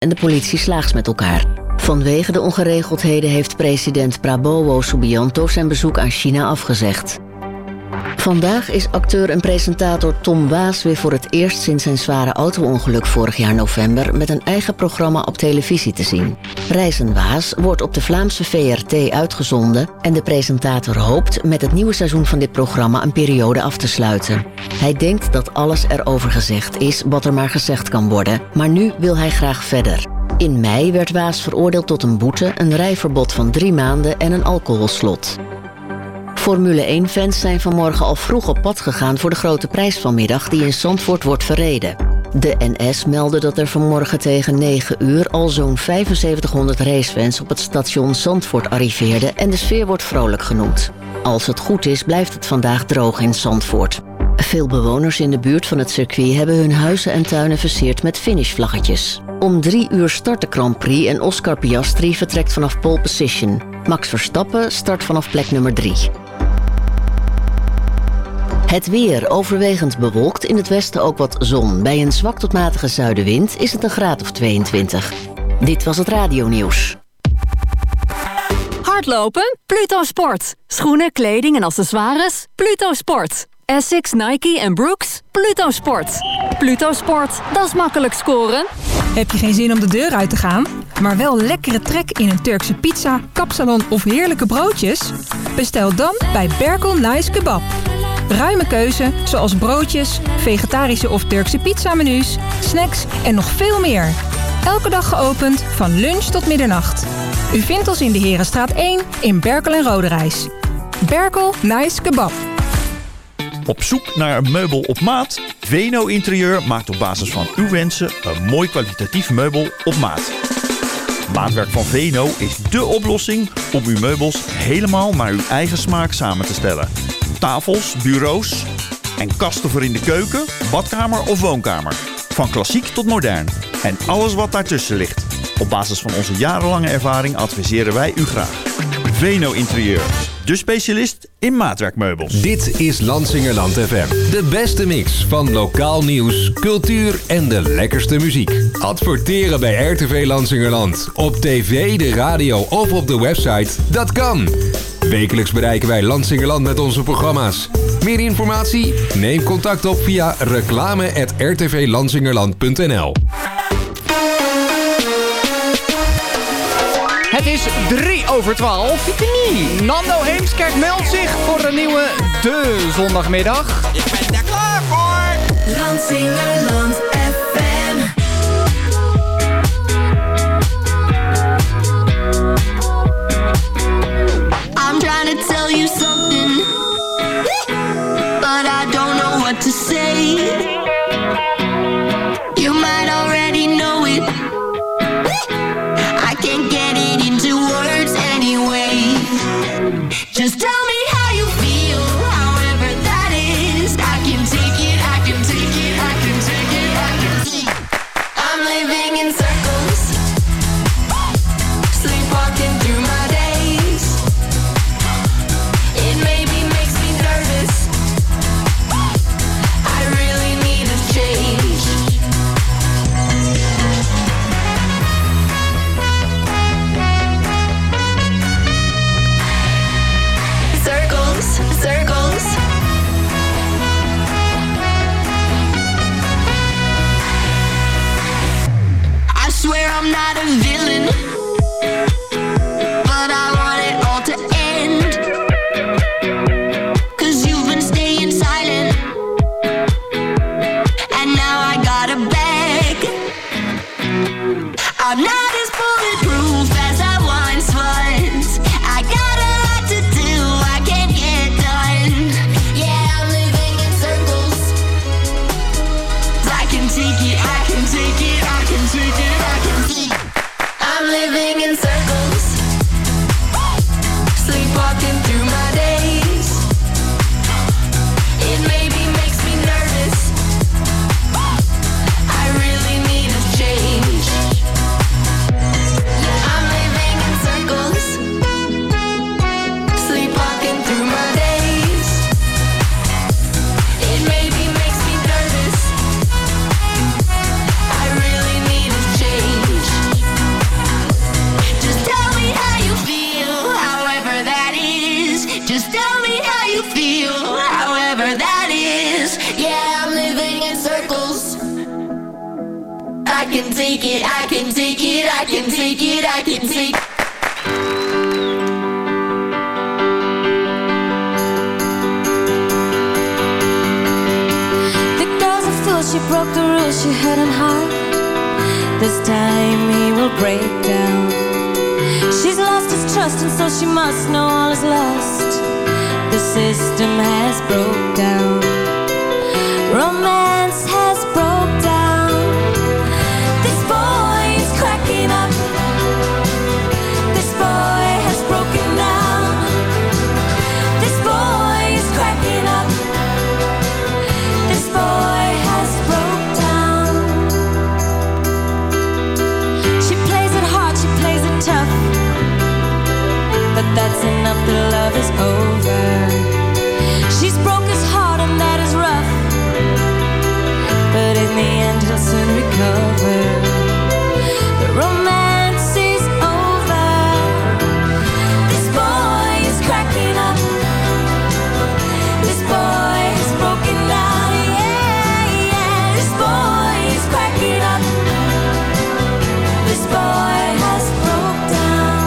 en de politie slaags met elkaar. Vanwege de ongeregeldheden heeft president Prabowo Subianto zijn bezoek aan China afgezegd. Vandaag is acteur en presentator Tom Waas weer voor het eerst sinds zijn zware auto-ongeluk vorig jaar november met een eigen programma op televisie te zien. Reizen Waas wordt op de Vlaamse VRT uitgezonden en de presentator hoopt met het nieuwe seizoen van dit programma een periode af te sluiten. Hij denkt dat alles erover gezegd is wat er maar gezegd kan worden, maar nu wil hij graag verder. In mei werd Waas veroordeeld tot een boete, een rijverbod van 3 maanden en een alcoholslot. Formule 1-fans zijn vanmorgen al vroeg op pad gegaan voor de grote prijs vanmiddag die in Zandvoort wordt verreden. De NS meldde dat er vanmorgen tegen 9 uur al zo'n 7500 racefans op het station Zandvoort arriveerden en de sfeer wordt vrolijk genoemd. Als het goed is, blijft het vandaag droog in Zandvoort. Veel bewoners in de buurt van het circuit hebben hun huizen en tuinen versierd met finishvlaggetjes. Om 3 uur start de Grand Prix en Oscar Piastri vertrekt vanaf pole position. Max Verstappen start vanaf plek nummer 3. Het weer overwegend bewolkt, in het westen ook wat zon. Bij een zwak tot matige zuidenwind is het een graad of 22. Dit was het radionieuws. Hardlopen? Pluto Sport. Schoenen, kleding en accessoires? Pluto Sport. Essex, Nike en Brooks? Pluto Sport. Pluto Sport, dat is makkelijk scoren. Heb je geen zin om de deur uit te gaan, maar wel lekkere trek in een Turkse pizza, kapsalon of heerlijke broodjes? Bestel dan bij Berkel Nice Kebab. Ruime keuze, zoals broodjes, vegetarische of Turkse pizzamenu's, snacks en nog veel meer. Elke dag geopend, van lunch tot middernacht. U vindt ons in de Herenstraat 1 in Berkel en Roderijs. Berkel Nice Kebab. Op zoek naar een meubel op maat? Veno Interieur maakt op basis van uw wensen een mooi kwalitatief meubel op maat. Maatwerk van Veno is dé oplossing om uw meubels helemaal naar uw eigen smaak samen te stellen. Tafels, bureaus en kasten voor in de keuken, badkamer of woonkamer. Van klassiek tot modern. En alles wat daartussen ligt. Op basis van onze jarenlange ervaring adviseren wij u graag. Veno Interieur. De specialist in maatwerkmeubels. Dit is Lansingerland FM. De beste mix van lokaal nieuws, cultuur en de lekkerste muziek. Adverteren bij RTV Lansingerland. Op tv, de radio of op de website. Dat kan. Wekelijks bereiken wij Lansingerland met onze programma's. Meer informatie? Neem contact op via reclame@rtvlansingerland.nl. Het is 3:03. Nando Heemskerk meldt zich voor een nieuwe De Zondagmiddag. Ik ben er klaar voor. Lansingerland FM. I'm trying to tell you something, but I don't know what to say. You might already know it. I can't get it into words anyway. Just tell me how you feel, however that is. I can take it, I can take it, I can take it, I can take it. I'm living in circles, sleepwalking through my days. It maybe makes me nervous. I really need a change. Circles, circles. I swear I'm not a villain, but I want it all to end. 'Cause you've been staying silent, and now I gotta beg. I'm not as bulletproof as I once was. I got a lot to do, I can't get done. Yeah, I'm living in circles. I can take it, I can take it, I can take it, I can take it. I'm living in circles, sleepwalking through my days. It maybe makes me nervous. I really need a change. can take it, I can take it, I can take it, I can take it. The girl's a fool, she broke the rules, she hurt him hard. This time he will break down. She's lost his trust and so she must know all is lost. The system has broke down. Romance has broke down. This boy is cracking up. This boy has broken down. This boy is cracking up. This boy has broke down. She plays it hard, she plays it tough, but that's enough, the love is over. She's broke his heart and that is rough, but in the end he'll soon recover. The romance is over. This boy is cracking up. This boy is broken down. Yeah, yeah. This boy is cracking up. This boy has broke down.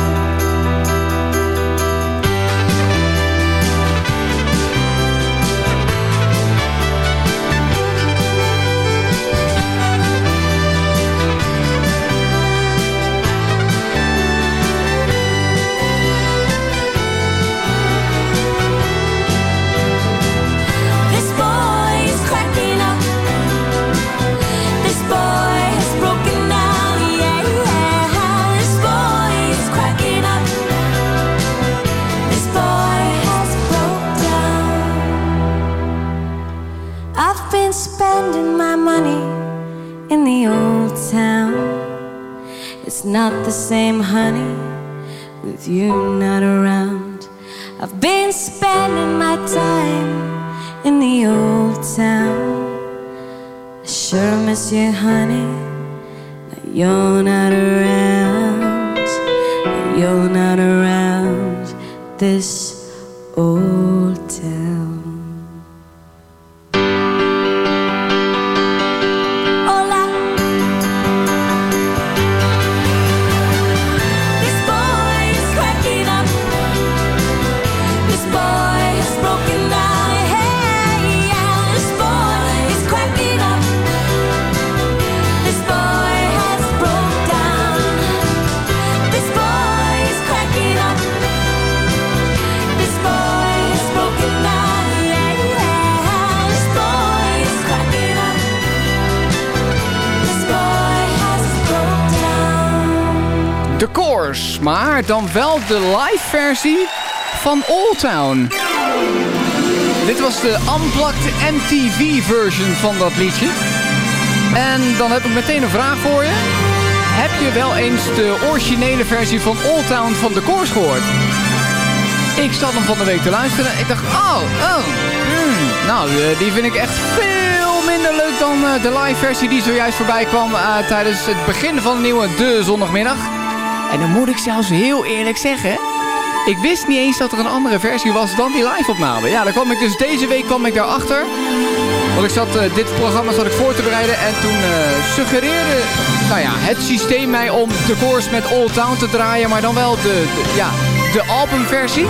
This boy is cracking up. This boy has broken down. Yeah, yeah. This boy is cracking up. This boy has broke down. I've been spending my money in the old town. It's not the same, honey, with you not around. I've been spending my time in the old town. I sure miss you, honey, but you're not around. You're not around this old town. Hola. This boy is cracking up. This boy is broken down. Hey, yeah. This boy is cracking up. This boy has broke down. This boy is cracking up. This boy is broken down. Yeah, yeah. This boy is cracking up. This boy has broke down. De Course, maar dan wel de live versie van Old Town. Dit was de unplugged MTV version van dat liedje. En dan heb ik meteen een vraag voor je. Heb je wel eens de originele versie van Old Town van The Course gehoord? Ik zat hem van de week te luisteren. Ik dacht, nou, die vind ik echt veel minder leuk dan de live versie die zojuist voorbij kwam tijdens het begin van de nieuwe De Zondagmiddag. En dan moet ik zelfs heel eerlijk zeggen, ik wist niet eens dat er een andere versie was dan die live-opname. Ja, dan kwam ik dus deze week daarachter. Want ik zat dit programma voor te bereiden en toen suggereerde het systeem mij om de Course met Old Town te draaien, maar dan wel de albumversie.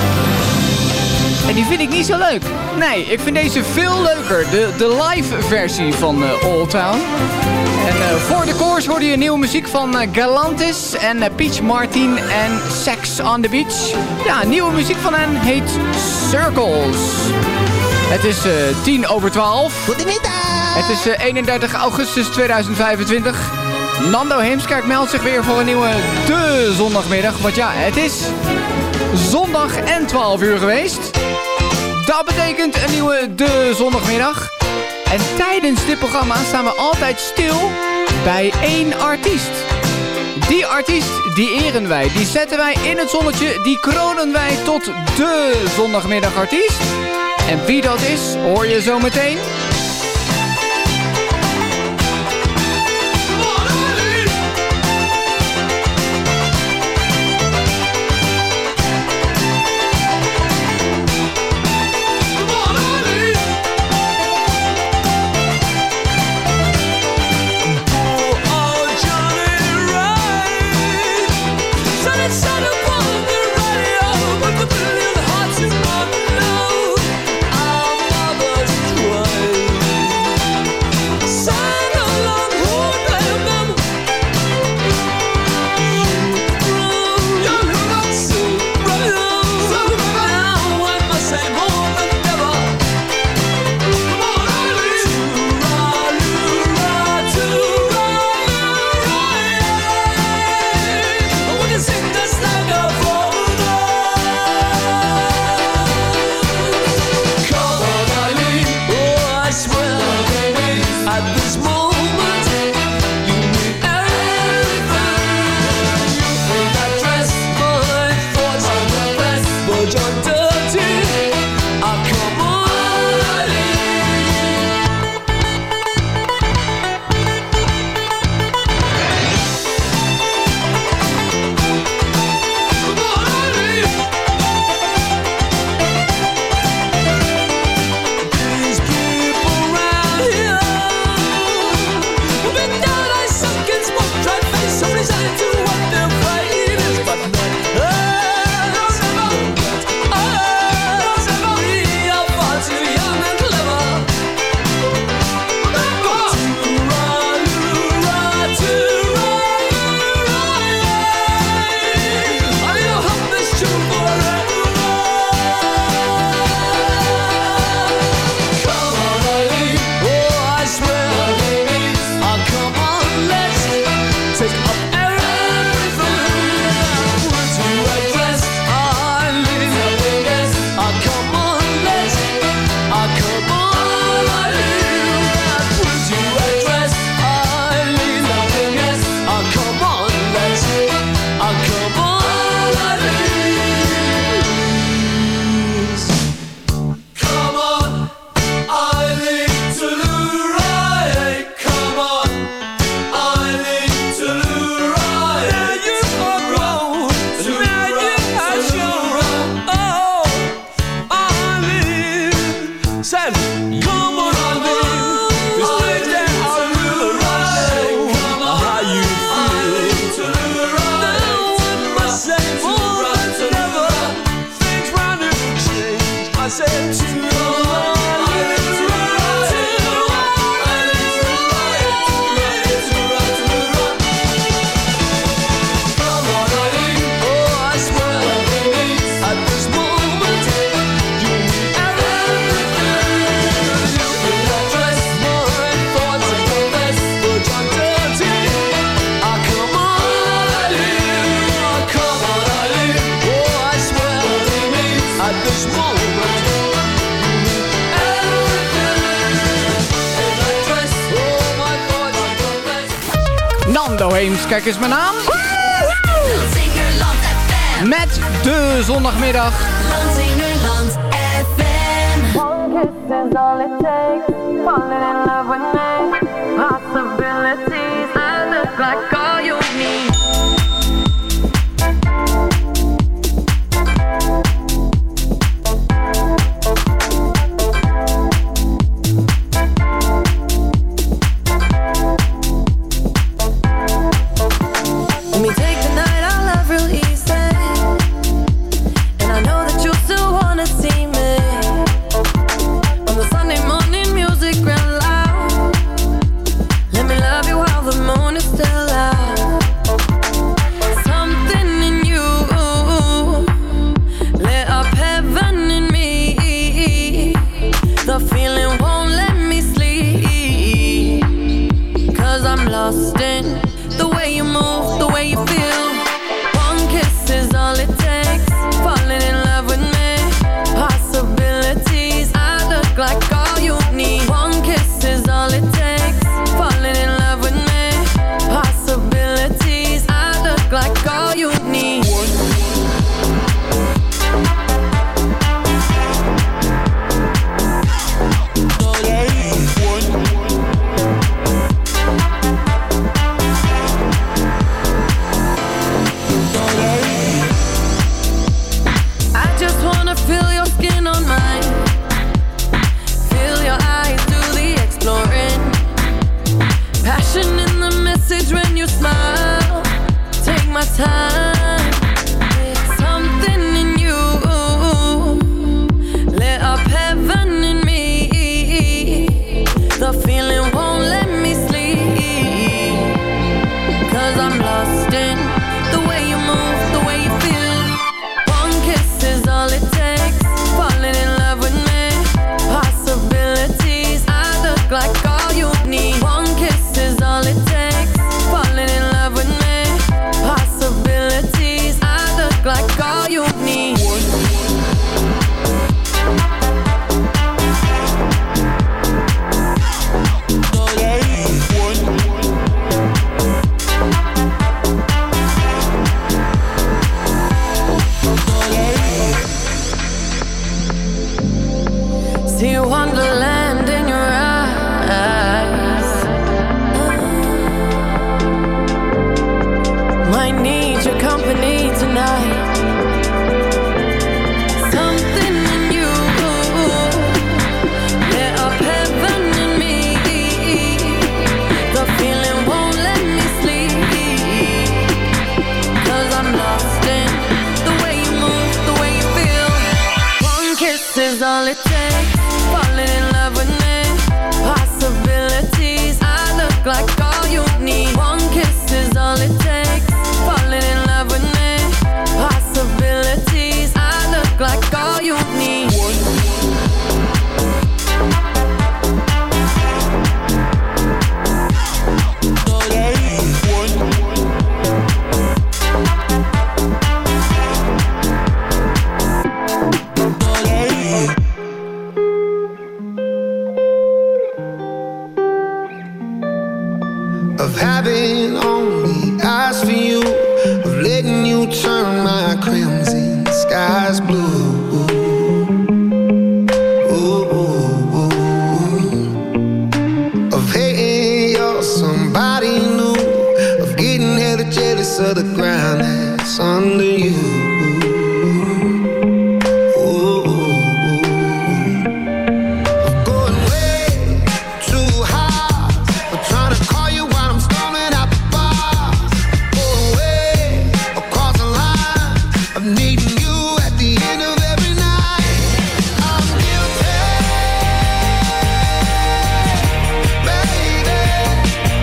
En die vind ik niet zo leuk. Nee, ik vind deze veel leuker. De live versie van Old Town. En voor de Course hoorde je nieuwe muziek van Galantis en Peach Martin en Sex on the Beach. Ja, nieuwe muziek van hen heet Circles. Het is 11:10. Goedemiddag! Het is 31 augustus 2025. Nando Heemskerk meldt zich weer voor een nieuwe De Zondagmiddag. Want ja, het is zondag en 12 uur geweest. Dat betekent een nieuwe De Zondagmiddag. En tijdens dit programma staan we altijd stil bij één artiest. Die artiest, die eren wij. Die zetten wij in het zonnetje. Die kronen wij tot de zondagmiddagartiest. En wie dat is, hoor je zo meteen. Frames, kijk eens mijn naam. Met de zondagmiddag. Lansingerland FM. One kiss is all it takes. Falling in love with me. Possibilities. I look like all you need.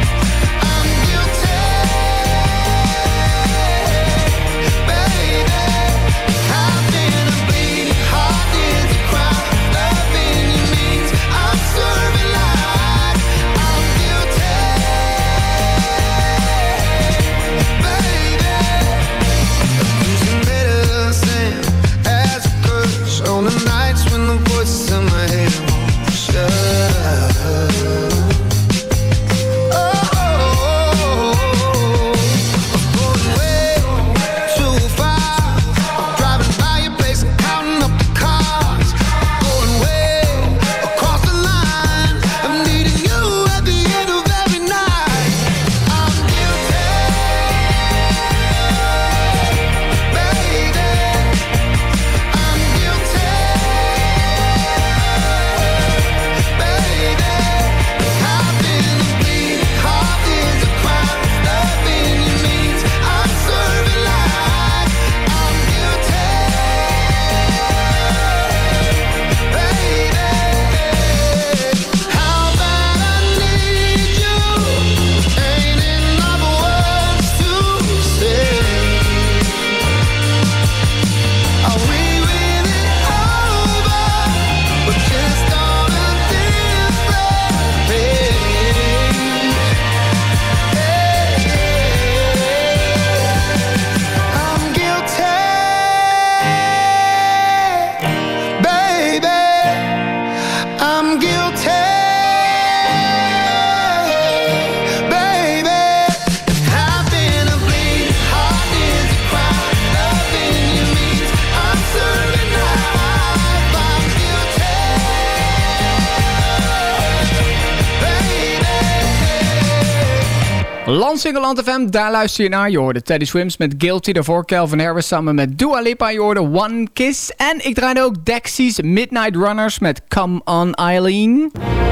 Baby Lansingerland FM, daar luister je naar. Je hoorde Teddy Swims met Guilty. Daarvoor Calvin Harris samen met Dua Lipa. Je hoorde One Kiss. En ik draaide ook Dexys Midnight Runners met Come On Eileen.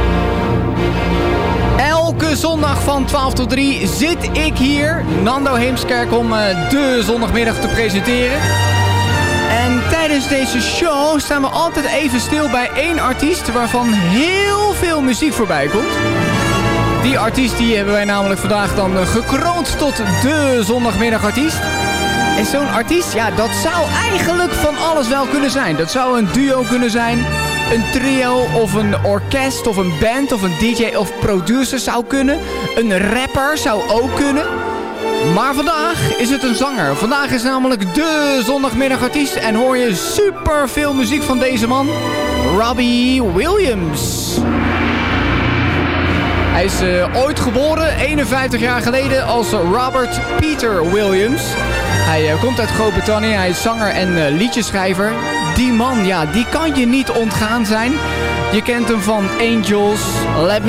Elke zondag van 12 tot 3 zit ik hier, Nando Heemskerk, om de zondagmiddag te presenteren. En tijdens deze show staan we altijd even stil bij één artiest waarvan heel veel muziek voorbij komt. Die artiest die hebben wij namelijk vandaag dan gekroond tot de zondagmiddagartiest. En zo'n artiest, ja, dat zou eigenlijk van alles wel kunnen zijn. Dat zou een duo kunnen zijn, een trio of een orkest of een band of een DJ of producer zou kunnen. Een rapper zou ook kunnen. Maar vandaag is het een zanger. Vandaag is namelijk de zondagmiddagartiest en hoor je super veel muziek van deze man, Robbie Williams. Hij is ooit geboren, 51 jaar geleden, als Robert Peter Williams. Hij komt uit Groot-Brittannië, hij is zanger en liedjeschrijver. Die man, ja, die kan je niet ontgaan zijn. Je kent hem van Angels, Let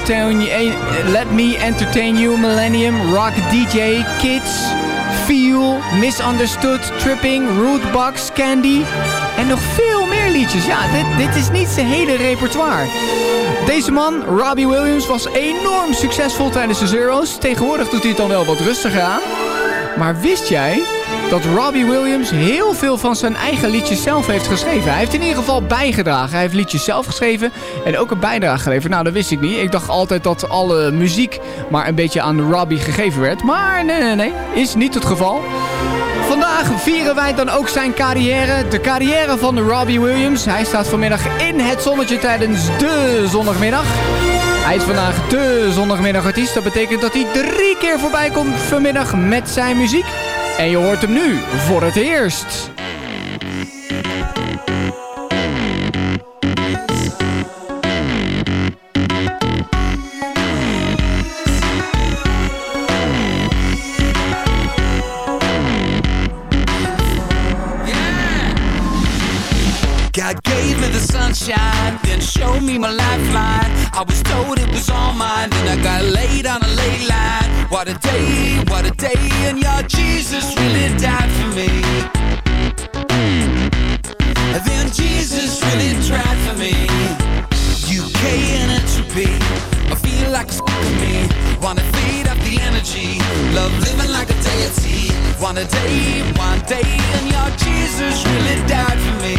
Me Entertain You, Millennium, Rock DJ, Kids, Feel, Misunderstood, Tripping, Rootbox, Candy en nog veel meer liedjes. Ja, dit is niet zijn hele repertoire. Deze man, Robbie Williams, was enorm succesvol tijdens de Zero's. Tegenwoordig doet hij het dan wel wat rustiger aan. Maar wist jij dat Robbie Williams heel veel van zijn eigen liedjes zelf heeft geschreven? Hij heeft in ieder geval bijgedragen. Hij heeft liedjes zelf geschreven en ook een bijdrage geleverd. Nou, dat wist ik niet. Ik dacht altijd dat alle muziek maar een beetje aan Robbie gegeven werd. Maar nee, is niet het geval. Vandaag vieren wij dan ook zijn carrière. De carrière van Robbie Williams. Hij staat vanmiddag in het zonnetje tijdens de zondagmiddag. Hij is vandaag de zondagmiddagartiest. Dat betekent dat hij 3 keer voorbij komt vanmiddag met zijn muziek. En je hoort hem nu voor het eerst. God gave me the sunshine, then showed me my lifeline. I was told it was all mine, then I got laid on a ley line. What a day, and your Jesus really died for me. And then Jesus really tried for me. UK and entropy, I feel like a me. Wanna feed up the energy, love living like a deity. One day, and your Jesus really died for me.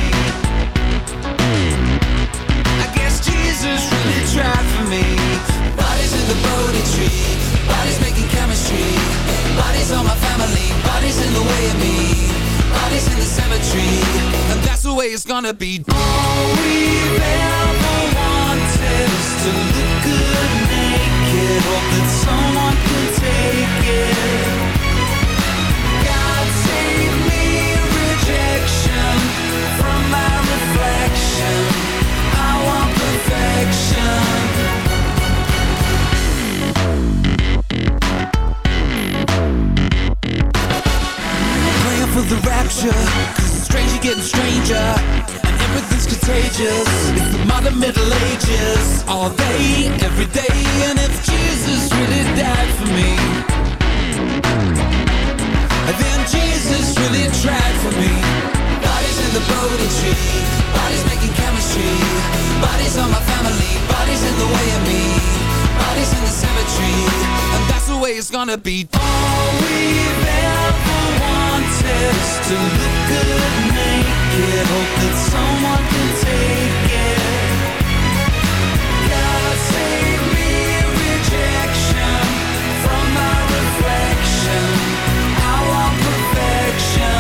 I guess Jesus really tried for me. Bodies in the Bodhi tree, bodies making chemistry. Bodies on my family, bodies in the way of me. Bodies in the cemetery, and that's the way it's gonna be. All we've ever wanted is to look good naked. Hope that someone can take it. God save me rejection from my reflection. I want perfection. Praying for the rapture, 'cause it's stranger getting stranger, and everything's contagious. It's the modern Middle Ages, all day, every day. And if Jesus really died for me, then Jesus really tried for me. Bodies in the Bodhi tree, bodies making chemistry. Bodies on my family, bodies in the way of me. Bodies in the cemetery, and that's the way it's gonna be. All we've ever wanted is to look good naked. Hope that someone can take it. God save me rejection from my reflection. I want perfection.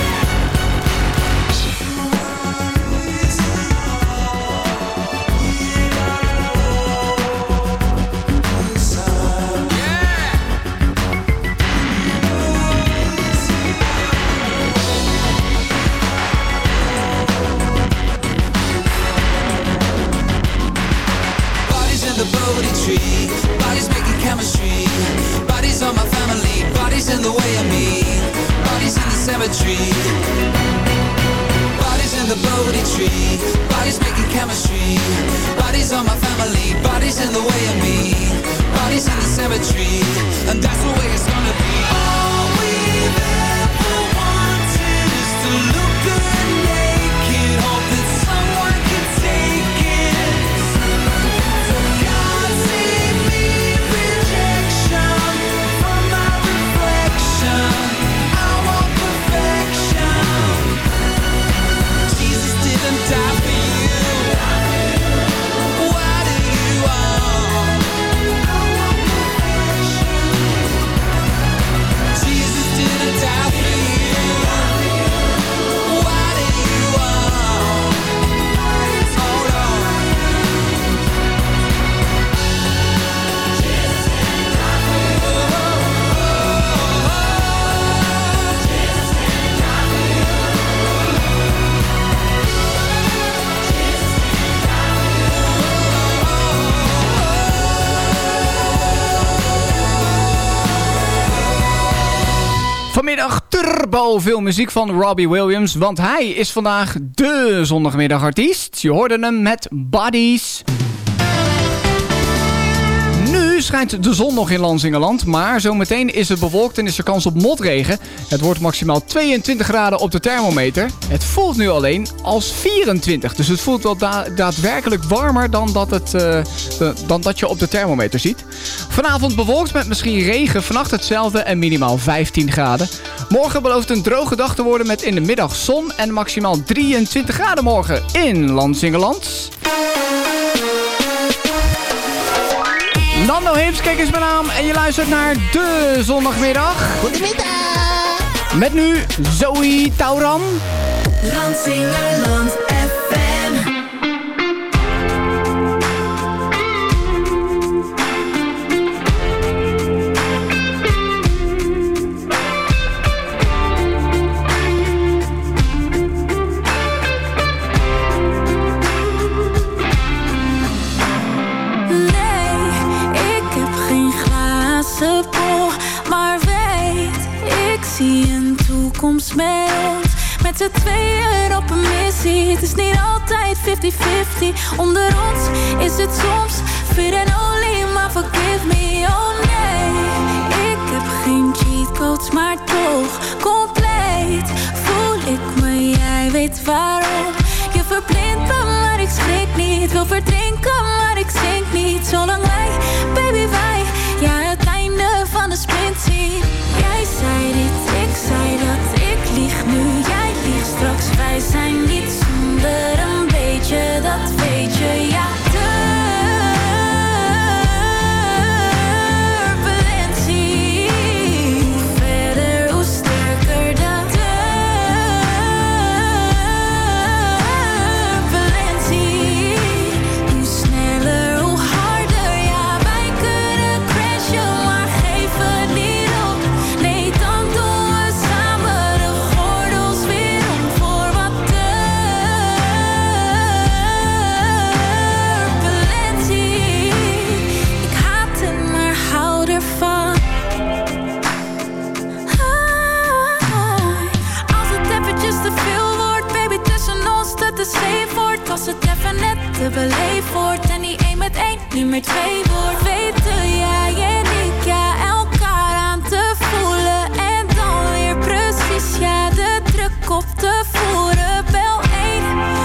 Bodies making chemistry. Bodies on my family. Bodies in the way of me. Bodies in the cemetery. Bodies in in the Bodhi tree. Bodies making chemistry. Bodies on my family. Bodies in the way of me. Bodies in the cemetery. And that's the way it's gonna be. All we've ever wanted is to look good naked. Hope that someone can take it. God save me rejection from my reflection. I want perfection. Jesus didn't die for you. Why do you want? Jesus didn't die for you. Why do you want? Hold on. Jesus didn't die for you. Jesus didn't die for you. Vanmiddag turbo veel muziek van Robbie Williams, want hij is vandaag de zondagmiddagartiest. Je hoorde hem met Bodies. Nu schijnt de zon nog in Lansingerland, maar zometeen is het bewolkt en is er kans op motregen. Het wordt maximaal 22 graden op de thermometer. Het voelt nu alleen als 24, dus het voelt wel daadwerkelijk warmer dan dat je op de thermometer ziet. Vanavond bewolkt met misschien regen, vannacht hetzelfde en minimaal 15 graden. Morgen belooft een droge dag te worden met in de middag zon en maximaal 23 graden morgen in Lansingerland. Nando Heemskerk is mijn naam en je luistert naar de zondagmiddag. Goedemiddag. Met nu Zoe Tauran. Lansingerland FM. Maar weet, ik zie een toekomst met ons. Met z'n tweeën op een missie. Het is niet altijd 50-50. Onder ons is het soms fit and only, maar forgive me, oh nee. Ik heb geen cheatcodes, maar toch compleet voel ik me, jij weet waarom. Je verblindt me, maar ik schrik niet. Wil verdrinken, maar ik zink niet. Zolang wij, baby wij, ja het einde van de sprint zien. Jij zei dit, ik zei dat, ik lieg nu, jij liegt straks. Wij zijn niet zonder een beetje, dat weet je, ja. Turbulentie, hoe verder, hoe sterker de turbulentie. Hoe sneller, hoe harder, ja wij kunnen crashen, maar geef het niet op. Nee, dan doen we samen de gordels weer om voor wat turbulentie. Ik haat het, maar hou ervan. Als het eventjes te veel wordt, baby, tussen ons dat het safe wordt. Als het even net te beleefd wordt en die 1 met 1 niet meer 2 wordt. Weten jij en ik, ja, elkaar aan te voelen. En dan weer precies, ja, de druk op te voeren. Bel 1,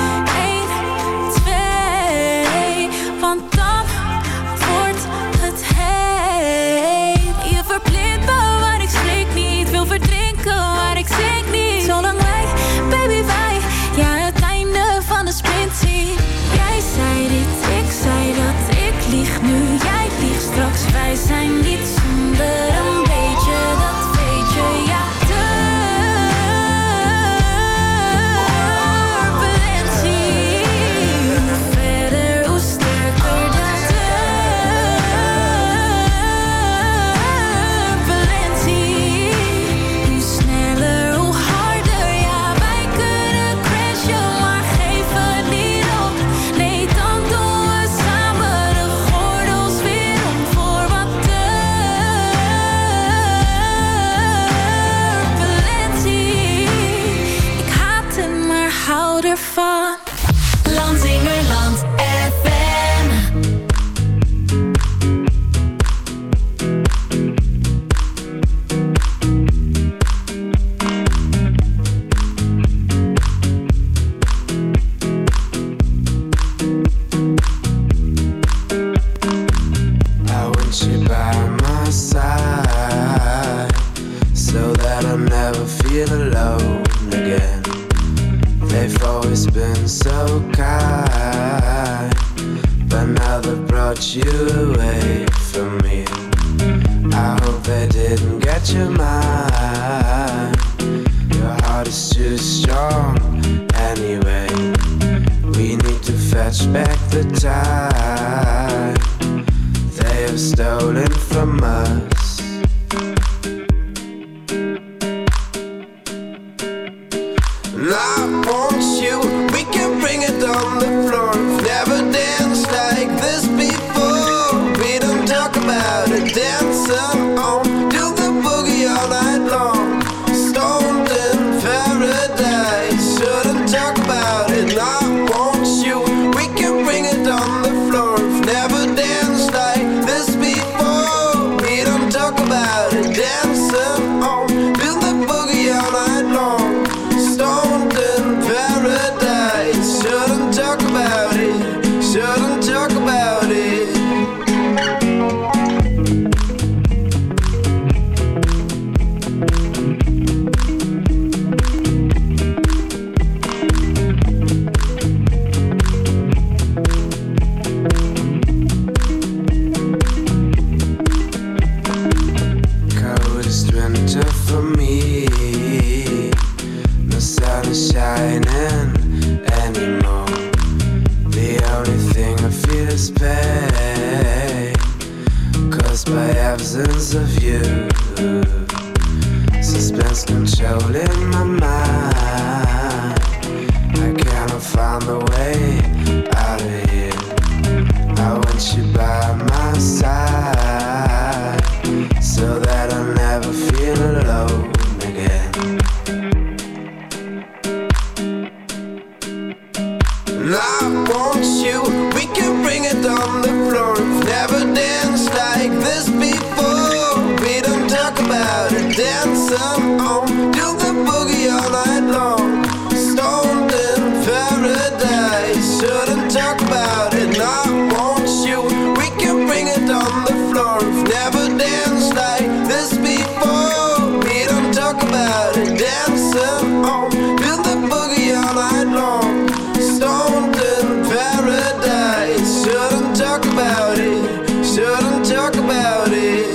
2, want dan wordt het heet. Je verblindt me, maar ik schrik niet. Wil verdrinken, maar ik zink niet. Zolang wij, baby wij, ja het einde van de sprint zien. Jij zei dit, ik zei dat, ik lieg nu, jij liegt straks. Wij zijn that I'll never feel alone again. They've always been so kind, but now they've brought you away from me. I hope they didn't get your mind. Your heart is too strong anyway. We need to fetch back the time they have stolen from us. And I want you, we can bring it on the floor. Never danced like this before. We don't talk about it, dancing on, do the boogie all night long. Stoned in paradise, shouldn't talk about it. I want you, we can bring it on the floor. Never danced like this before. We don't talk about it, dancing on, do the boogie all night long. Stoned in paradise, shouldn't talk about it, shouldn't talk about it. Coldest winter for me. The sun is shining anymore. The only thing I feel is pain, caused by absence of you. Suspense controlling my mind. I cannot find the way out of here. I want you by my side, so that I'll never feel alone again. And I want you, we can bring it on the floor. Never danced like this before. We don't talk about it, dancing on, do the boogie all night long. Stoned in paradise, shouldn't talk about it. And I want you, we can bring it on the floor. Never danced like this before. We don't talk about it, dancing on, do the boogie all night long. Stoned in paradise, shouldn't talk about it, shouldn't talk about it.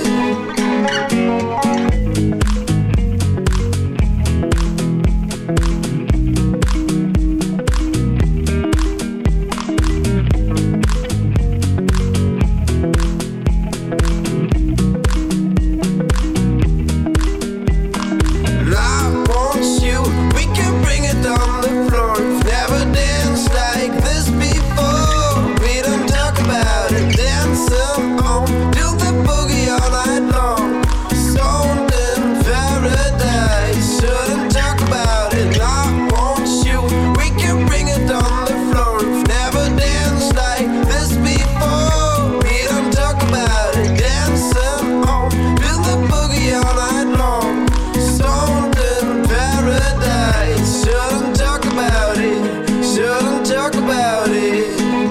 And I want you, we can bring it on the floor. Never danced like this before. We don't talk about it, dancing on, do the boogie all night long. Stoned in paradise, shouldn't talk about it. And I want you, we can bring it on the floor. Never danced like this before. We don't talk about it, dancing on, do the boogie all night long. Stoned in paradise, shouldn't talk about it, shouldn't talk about it.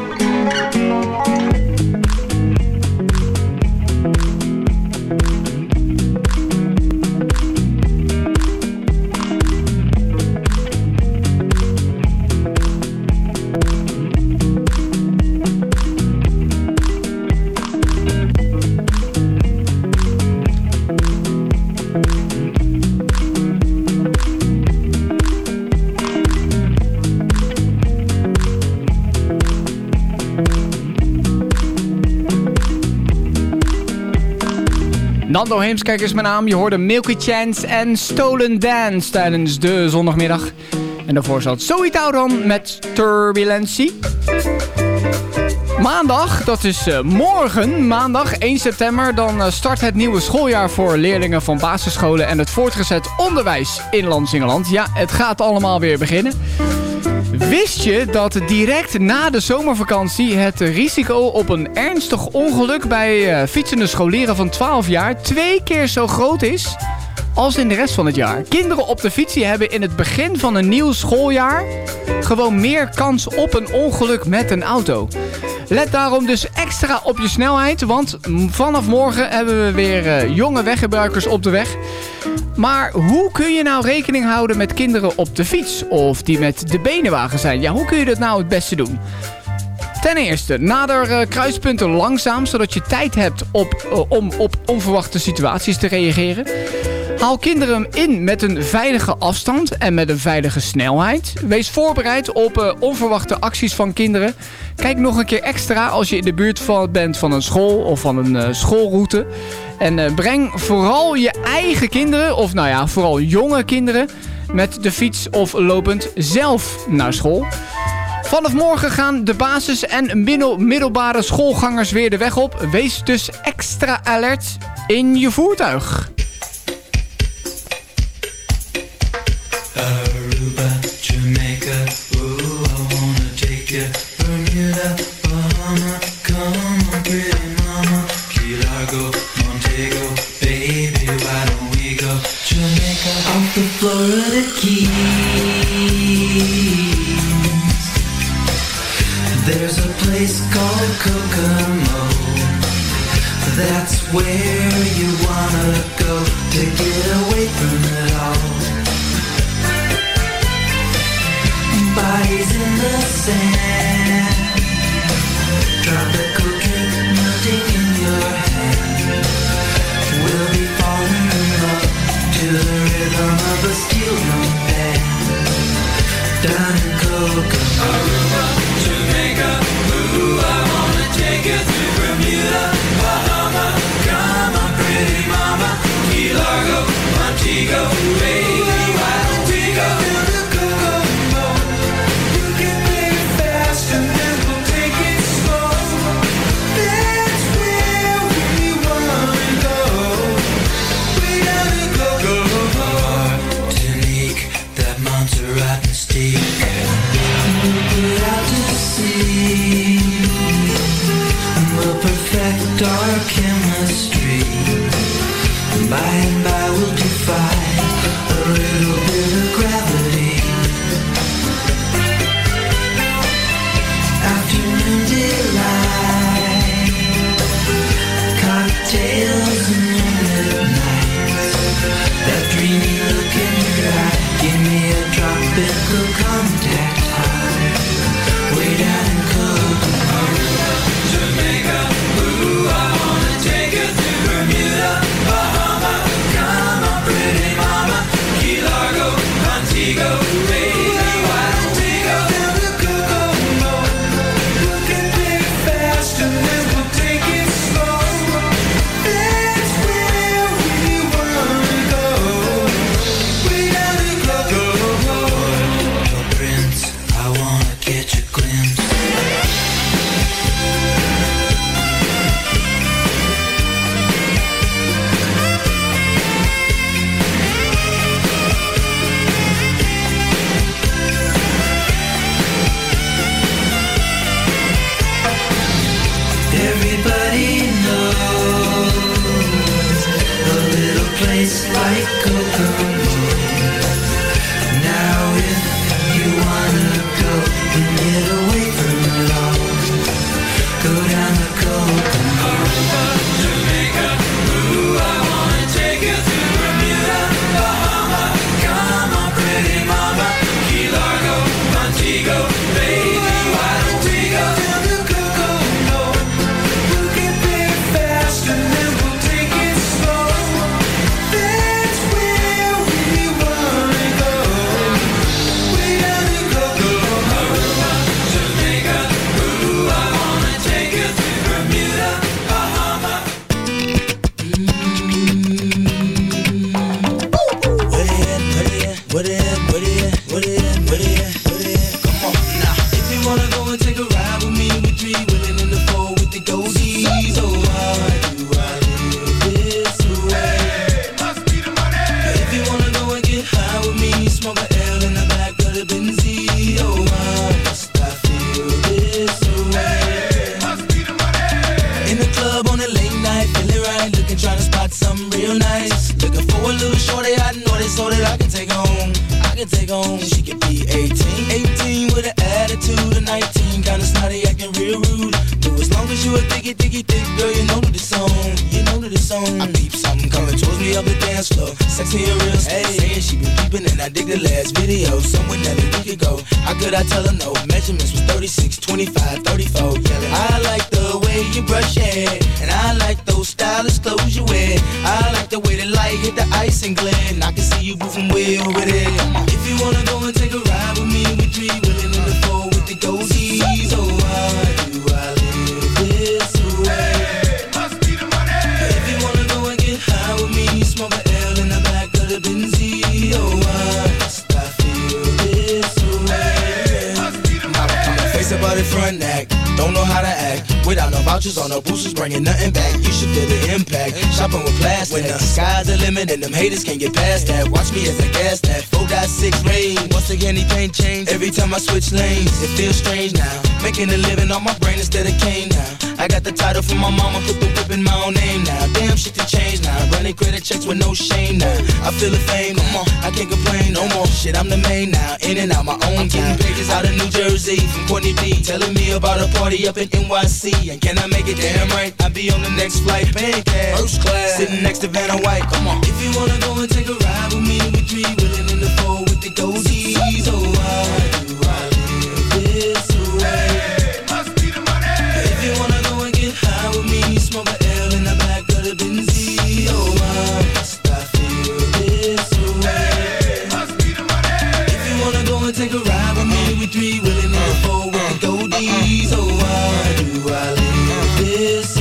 Nando Heemskerk is mijn naam. Je hoorde Milky Chance en Stolen Dance tijdens de zondagmiddag. En daarvoor zat Zoe Tauran met Turbulentie. Maandag, dat is morgen, maandag 1 september, dan start het nieuwe schooljaar voor leerlingen van basisscholen en het voortgezet onderwijs in Lansingerland. Ja, het gaat allemaal weer beginnen. Wist je dat direct na de zomervakantie het risico op een ernstig ongeluk bij fietsende scholieren van 12 jaar 2 keer zo groot is als in de rest van het jaar? Kinderen op de fiets hebben in het begin van een nieuw schooljaar gewoon meer kans op een ongeluk met een auto. Let daarom dus extra op je snelheid, want vanaf morgen hebben we weer jonge weggebruikers op de weg. Maar hoe kun je nou rekening houden met kinderen op de fiets of die met de benenwagen zijn? Ja, hoe kun je dat nou het beste doen? Ten eerste, nader kruispunten langzaam, zodat je tijd hebt om op onverwachte situaties te reageren. Haal kinderen in met een veilige afstand en met een veilige snelheid. Wees voorbereid op onverwachte acties van kinderen. Kijk nog een keer extra als je in de buurt bent van een school of van een schoolroute. En breng vooral je eigen kinderen, of nou ja, vooral jonge kinderen, met de fiets of lopend zelf naar school. Vanaf morgen gaan de basis- en middelbare schoolgangers weer de weg op. Wees dus extra alert in je voertuig. Aruba, Jamaica, ooh, I wanna take you. Bermuda, Bahama, come on, pretty mama. Key Largo, Montego, baby, why don't we go? Jamaica, off the Florida Keys. There's a place called Kokomo. That's where you wanna go to get away from it all. Bodies in the sand, tropical drink melting in your hand. We'll be falling in love to the rhythm of a steel drum band. Down in Kokomo, Aruba, Jamaica, ooh, I wanna take you to Bermuda, Bahama, come on, pretty mama, Key Largo, Montego, baby, why don't we go to the Kokomo? You can play it fast and then we'll take it slow. That's where we wanna go. Way down in Kokomo. Martinique, that Montserrat mystique. We'll put out to sea and we'll perfect our chemistry. By and by we'll defy a little bit of gravity. Afternoon delight, cocktails and moonlit nights. That dreamy look in your eye, give me a tropical contact high. Way down in Kokomo, Jamaica, ooh, I wanna take you to Bermuda, Bahama, come on, pretty mama, Key Largo, Montego, baby, why don't we go down to Kokomo? You can play it fast and then we'll take it slow. That's where we wanna go. Way down to Kokomo. Your prince, I wanna catch a glimpse. Everybody knows a little place like Kokomo. Now if you wanna go and get away from it all, go down to Kokomo. Jamaica, ooh, I wanna take you to Bermuda, Bahama, come on, pretty mama, Key Largo, Montego, baby, why don't we go down to Kokomo? You can play it fast and then we'll take it slow. That's where we wanna go. Way down in Kokomo, Jamaica, ooh, I wanna take you to Bermuda, Bahama. What it is? Come on now. If you wanna go and take a ride with me, we three willing in the four with the goldies. Oh, why do I live this way? Must be the money. If you wanna go and get high with me, smoke a L in the back of the Benzie. Oh, why must I feel this way? Must be the money. In the club on a late night, feeling right, looking, trying to spot something real nice. Looking for a little shorty, I know this so that I can take home. She could be 18 with an attitude of 19, kinda snotty, acting real rude. cause you a thick, girl, you know that it's on. You know that it's on. I peep something coming towards me up the dance floor. Sexy and real, saying she been peeping and I dig the last video. Somewhere Nelly we could go. How could I tell her no? Measurements was 36, 25, 34. Yelling. I like the way you brush your hair, and I like those stylish clothes you wear. I like the way the light hit the ice and glint. I can see you moving way over there. If you wanna go and take a ride with me, we three willing in the four with the goldies. Oh, why do I live this way? Must be the money. If you wanna go and get high with me, smoke a L in the back of the Benzie. Oh, why must I feel this way? Must be the money. I'm face about it front act. Don't know how to act without no vouchers or no boosters, bringing nothing back. You should feel the impact. Shopping with plastic. When the sky's the limit and them haters can't get past that. Watch me as I gas that 4.6 range. Once again, anything change. Every time I switch lanes, it feels strange now. Making a living on my brain instead of cane now. I got the title from my mama, put the whip in my own name now. Damn, shit can change now. Running credit checks with no shame now. I feel the fame, come on, I can't complain no more. Shit, I'm the main now. In and out my own time. Pages out of New Jersey from Courtney B. Telling me about a party up in NYC. And can I make it damn right? I'll be on the next flight, paying cash, first class, sitting next to Vanna White. Come on. If you wanna go and take a ride with me, we three willing in the four with the goldies. Oh, why do I live this way? Must be the money. If you wanna go and get high with me, smoke a L in the back of the Benzie. Oh, why must I feel this way? Must be the money. If you wanna go and take a ride with me, we three willing in the four with the goldies. Oh, why do I live this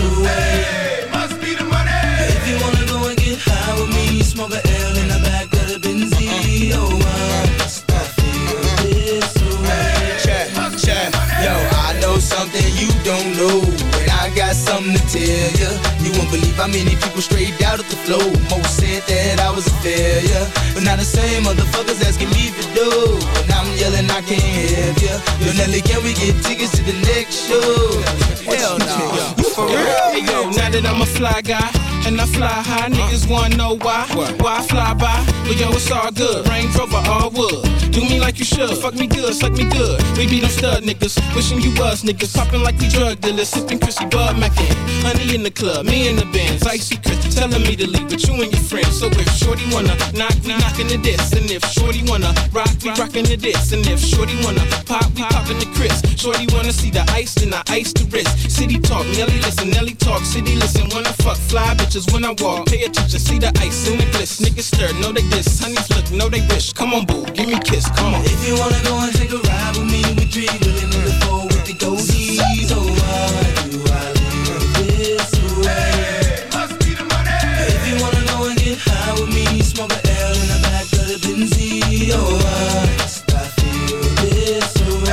way? Must be the money. If you wanna go and get high with me, smoke a L in the back of the Benzie. Oh, why must I feel this way? Check. Yo, I know something you don't know, and I got something to tell ya. You won't believe how many people straight out of the flow. Most said that I was a failure, but now the same motherfuckers asking me for dough. And I'm yelling I can't help ya. Yo, Nelly, can we get tickets to the next show? Hell no. You for real? Hey, yo, now that I'm a fly guy and I fly high, niggas wanna know why. Why I fly by? But yo, it's all good. Range Rover, all wood. Do me like you should. Fuck me good, suck me good. We be them stud niggas. Wishing you was niggas. Popping like we drug dealers. Sipping Chrissy Bud Mackin. Honey in the club, me in the Benz. Icy Chris telling me to leave with you and your friends. So if Shorty wanna knock, we knockin' the diss. And if Shorty wanna rock, we rockin' the diss. And if Shorty wanna pop, we poppin' the Chris. Shorty wanna see the ice, then I ice the wrist. City talk, Nelly listen, Nelly talk. City listen, when I fuck, fly bitches when I walk. Pay attention, see the ice in the bliss. Niggas stir, know they diss. Honeys look, know they wish. Come on, boo, give me a kiss, come on. If you wanna go and take a ride with me, we three willing in the four with the goldies. Oh, why do I live this way? Must be the money. If you wanna go and get high with me, smoke a L in the back of the Benzie. Oh, why must I feel this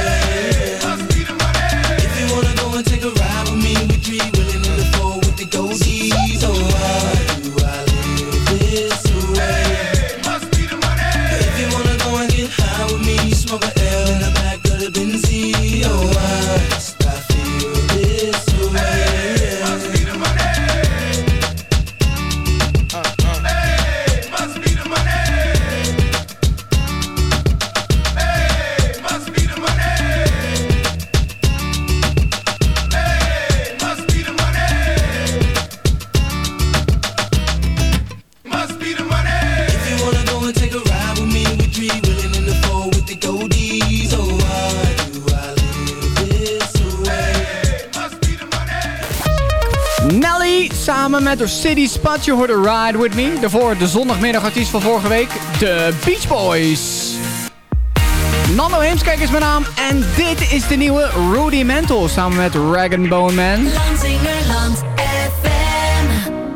way? Must be the money. If you wanna go and take a ride with me, we three willing in the four with the goldies. Oh, why do I live this way? Must be the money. If you wanna go and get high with me, smoke a L in the back of the Benzie. Oh, why must I feel this way? Must be the money. Hey, must be the money. Hey, must be the money. Hey, must be the money. Must be the money. If you wanna go and take a ride with me, we three willing in the four with the goldies. Oh, why do I live this way? Must be the money. Nelly samen met haar City Spot. Je hoorde Ride With Me. Daarvoor de zondagmiddagartiest van vorige week. De Beach Boys. Nando Heemskerk is mijn naam. En dit is de nieuwe Rudimental samen met Rag & Bone Man. Lansingerland FM.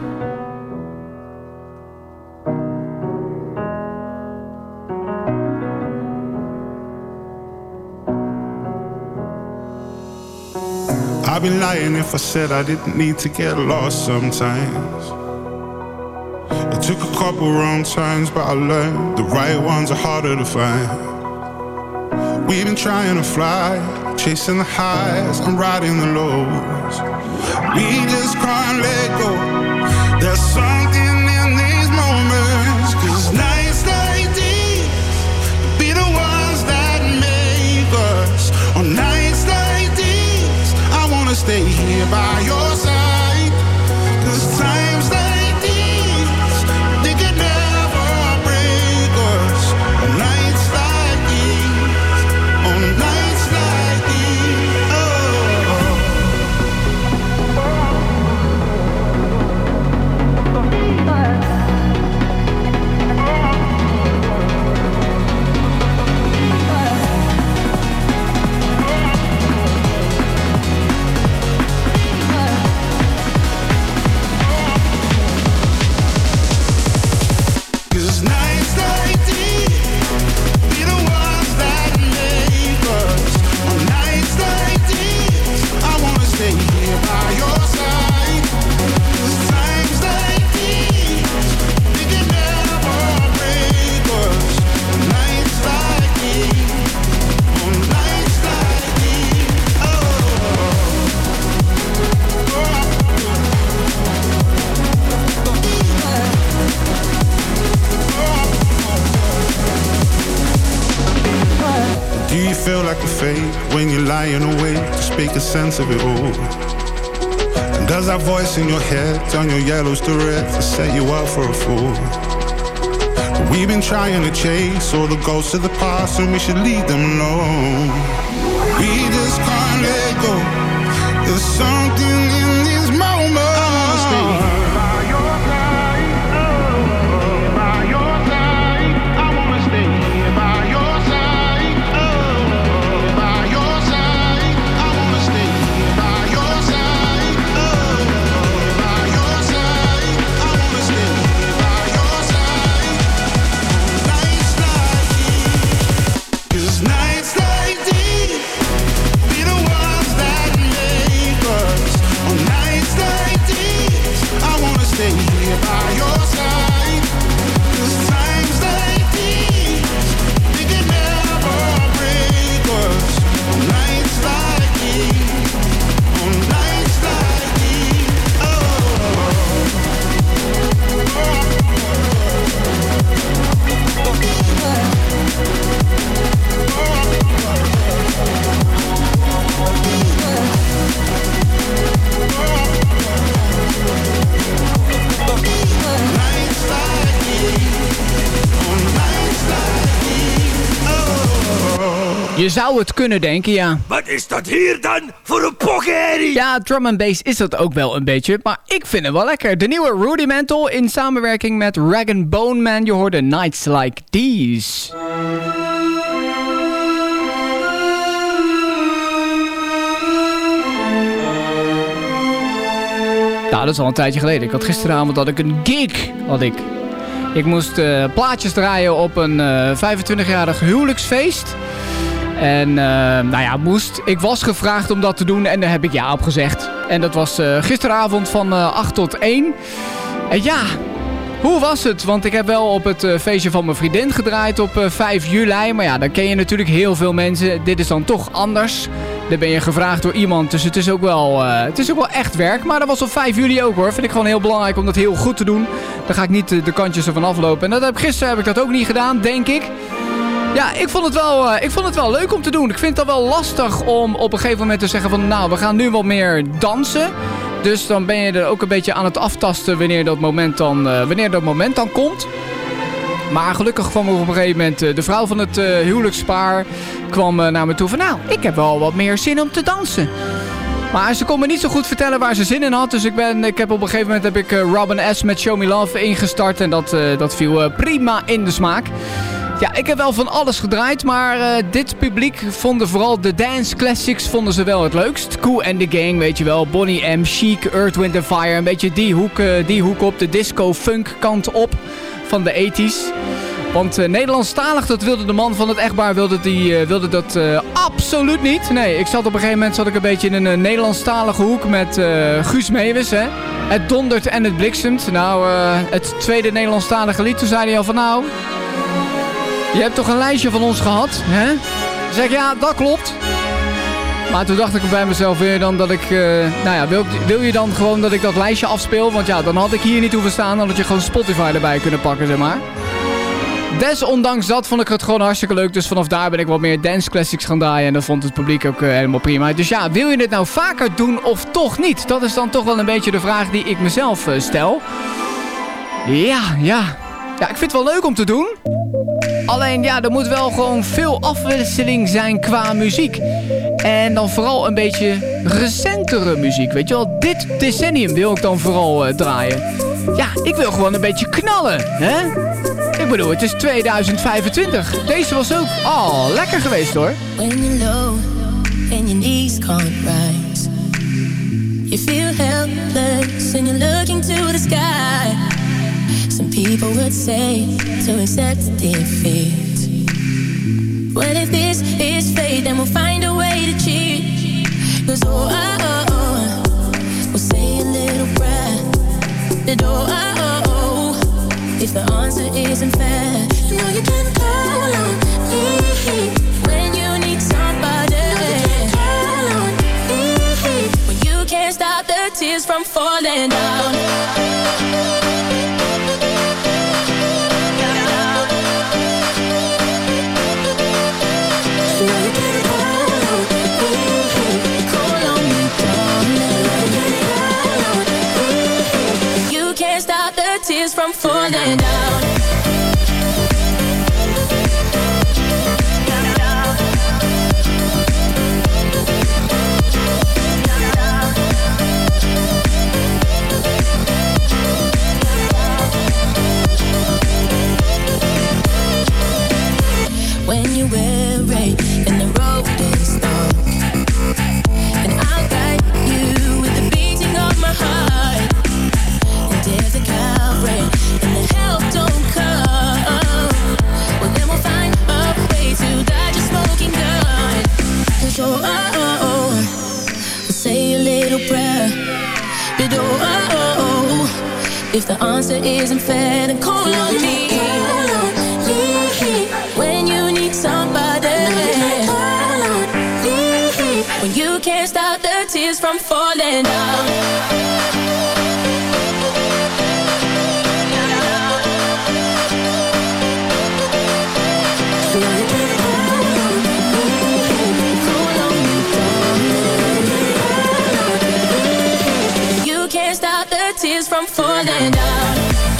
I'd be lying if I said I didn't need to get lost sometimes. It took a couple wrong turns, but I learned the right ones are harder to find. We've been trying to fly, chasing the highs, I'm riding the lows. We just can't let go. There's something in these moments, 'cause nights like these be the ones that make us. On nights like these, I wanna stay here by your side. 'Cause times like these, they can never break us. On nights like these, on nights like these, oh. Feel like a fake when you're lying awake to speak a sense of it all. And does that voice in your head turn your yellows to red to set you up for a fool? But we've been trying to chase all the ghosts of the past, and we should leave them alone. We just can't let go. There's something in these moments. Je zou het kunnen denken, ja. Wat is dat hier dan voor een pokkenherrie? Ja, drum and bass is dat ook wel een beetje, maar ik vind het wel lekker. De nieuwe Rudimental in samenwerking met Rag & Bone Man. Je hoorde Nights Like These. Nou, dat is al een tijdje geleden. Ik had gisteravond een gig. Ik moest plaatjes draaien op een 25-jarig huwelijksfeest. En ik was gevraagd om dat te doen en daar heb ik ja op gezegd. En dat was gisteravond van 8 tot 1. En ja, hoe was het? Want ik heb wel op het feestje van mijn vriendin gedraaid op 5 juli. Maar ja, dan ken je natuurlijk heel veel mensen. Dit is dan toch anders. Dan ben je gevraagd door iemand. Dus het is ook wel echt werk. Maar dat was op 5 juli ook hoor. Vind ik gewoon heel belangrijk om dat heel goed te doen. Dan ga ik niet de kantjes ervan aflopen. En gisteren heb ik dat ook niet gedaan, denk ik. Ja, ik vond het wel leuk om te doen. Ik vind het wel lastig om op een gegeven moment te zeggen van... nou, we gaan nu wat meer dansen. Dus dan ben je er ook een beetje aan het aftasten wanneer dat moment dan komt. Maar gelukkig kwam op een gegeven moment de vrouw van het huwelijkspaar kwam naar me toe van... nou, ik heb wel wat meer zin om te dansen. Maar ze kon me niet zo goed vertellen waar ze zin in had. Dus ik heb op een gegeven moment Robin S. met Show Me Love ingestart. En dat viel prima in de smaak. Ja, ik heb wel van alles gedraaid, maar dit publiek vonden vooral de dance classics vonden ze wel het leukst. Kool and the Gang, weet je wel, Boney M, Chic, Earth, Wind & Fire. Een beetje die hoek op, de disco-funk kant op van de 80's. Want Nederlandstalig, dat wilde de man van het echtpaar, wilde dat absoluut niet. Nee, op een gegeven moment zat ik een beetje in een Nederlandstalige hoek met Guus Meeuwis, hè. Het dondert en het bliksemt. Nou, het tweede Nederlandstalige lied, toen zei hij al van nou... Je hebt toch een lijstje van ons gehad, hè? Dan zeg ik, ja, dat klopt. Maar toen dacht ik bij mezelf weer dan dat ik... wil je dan gewoon dat ik dat lijstje afspeel? Want ja, dan had ik hier niet hoeven staan. Dan had je gewoon Spotify erbij kunnen pakken, zeg maar. Desondanks dat vond ik het gewoon hartstikke leuk. Dus vanaf daar ben ik wat meer dance classics gaan draaien. En dat vond het publiek ook helemaal prima. Dus ja, wil je dit nou vaker doen of toch niet? Dat is dan toch wel een beetje de vraag die ik mezelf stel. Ja, ik vind het wel leuk om te doen. Alleen ja, er moet wel gewoon veel afwisseling zijn qua muziek. En dan vooral een beetje recentere muziek. Weet je wel, dit decennium wil ik dan vooral draaien. Ja, ik wil gewoon een beetje knallen, hè? Ik bedoel, het is 2025. Deze was ook lekker geweest, hoor. When you're low and your knees can't rise, you feel helpless and you're looking to the sky. Some people would say to accept defeat. Well, if this is fate, then we'll find a way to cheat. 'Cause we'll say a little prayer. If the answer isn't fair, you know you can call on me when you need somebody. Call on me when you can't stop the tears from falling down. Tears from falling down. When you're weary and the road is dark, and I'll guide you with the beating of my heart. And there's a Calvary and the help don't come. Well, then we'll find a way to dodge a smoking gun. 'Cause we'll say a little prayer. But if the answer isn't fair, then call on me. When you need somebody. When you can't stop the tears from falling down. Tears from falling down.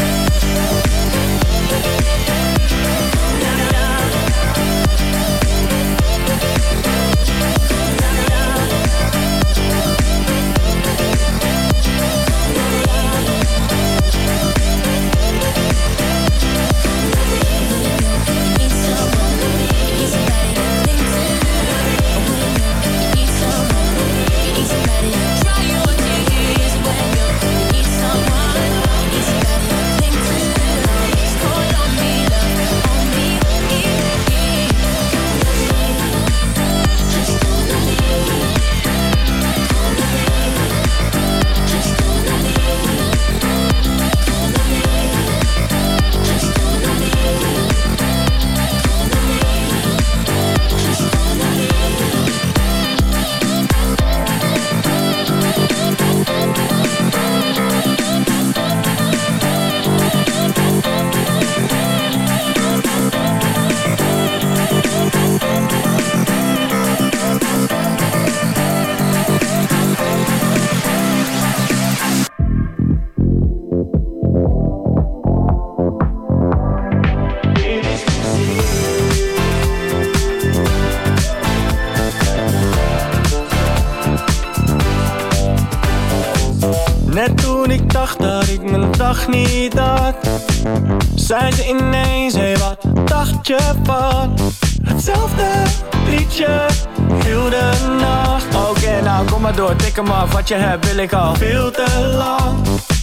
Net toen ik dacht dat ik mijn dag niet had, zei ze ineens, hey wat dacht je van? Hetzelfde liedje, heel de nacht. Oké, nou kom maar door, tik hem af, wat je hebt wil ik al veel te lang.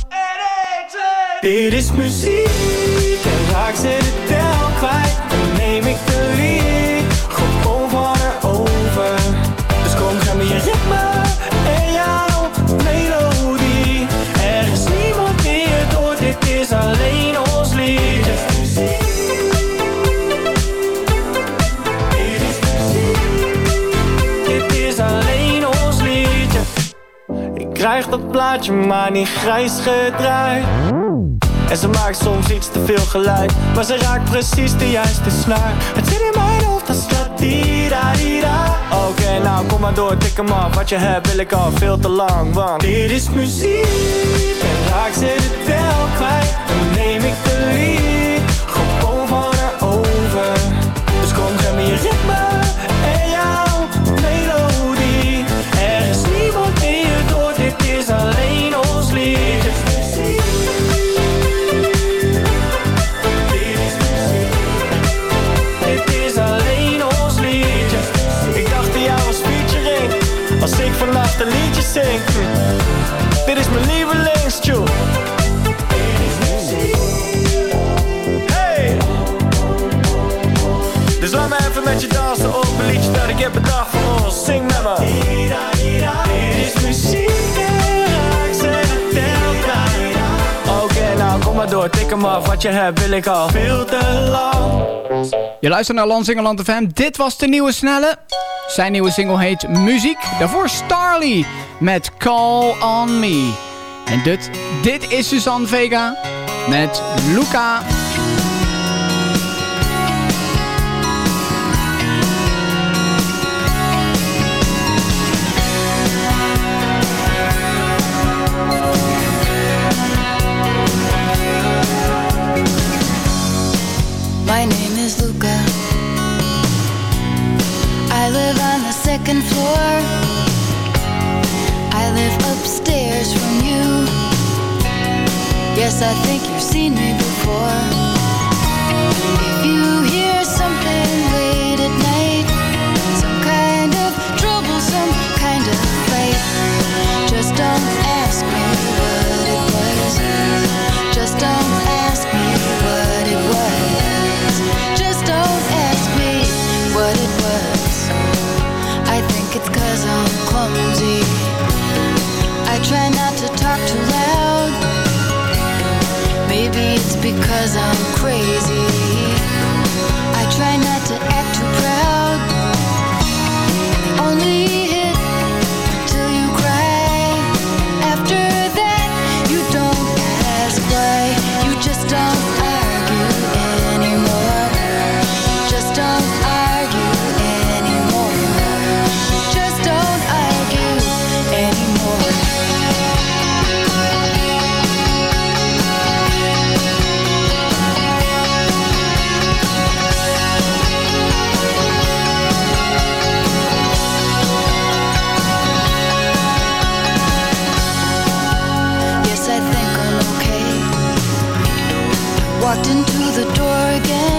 Dit is muziek en raak ze de tel kwijt. Dan neem ik de lead, gewoon van haar over. Dus kom, geef me je ritme en jouw melodie. Er is niemand die het hoort, dit is alleen ons lied. Dit is muziek. Dit is muziek. Dit is alleen ons liedje. Ik krijg dat plaatje maar niet grijs gedraaid. En ze maakt soms iets te veel geluid, maar ze raakt precies de juiste snaar. Het zit in mijn hoofd als la-di-da-di-da. Oké, nou kom maar door, tik hem af. Wat je hebt wil ik al veel te lang, want dit is muziek. En raak ze de tel kwijt, dan neem ik de lead. Gewoon van haar over. Dus kom, geef me je ritme en jouw melodie. Er is niemand meer door, dit is alleen ons lied. Als ik vannacht een liedje zing, dit is mijn lievelingstune. Hey! Dus laat me even met je dansen op een liedje dat ik heb bedacht voor ons. Zing met me. Dit is muziek en raak ze de tel kwijt. Oké, nou kom maar door, tik hem af. Wat je hebt wil ik al veel te lang. Je luistert naar Lansingerland FM. Dit was de nieuwe Snelle. Zijn nieuwe single heet Muziek. Daarvoor Starly met Call On Me. En dit is Suzanne Vega met Luca. My name is Luca. I live on the second floor. I live upstairs from you. Yes, I think you've seen me before. If you hear something late at night, some kind of trouble, some kind of fight, just don't ask me what it was. Just don't ask me what it was. Just don't ask me what it was. I think it's 'cause I'm clumsy. I try not to talk too loud. Maybe it's because I'm crazy. I try not to act too proud. Only hit till you cry. After that, you don't ask why. You just don't argue anymore. Just don't argue anymore. Just don't argue anymore. Yes, I think I'm okay. Walked into the door again.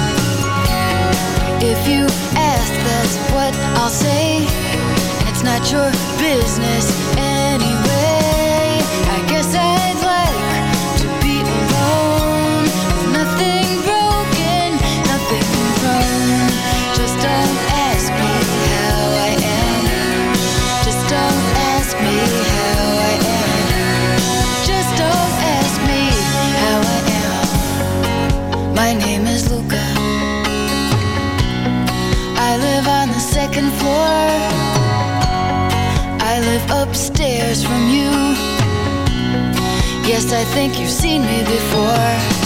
If you ask, that's what I'll say. And it's not your business anyway. I guess I'd like to be alone. Nothing broken, nothing wrong. Just don't ask me how I am. Just don't ask me how I am. Just don't ask me how I am. My name is Luca. I live on the second floor. I live upstairs from you. Yes, I think you've seen me before.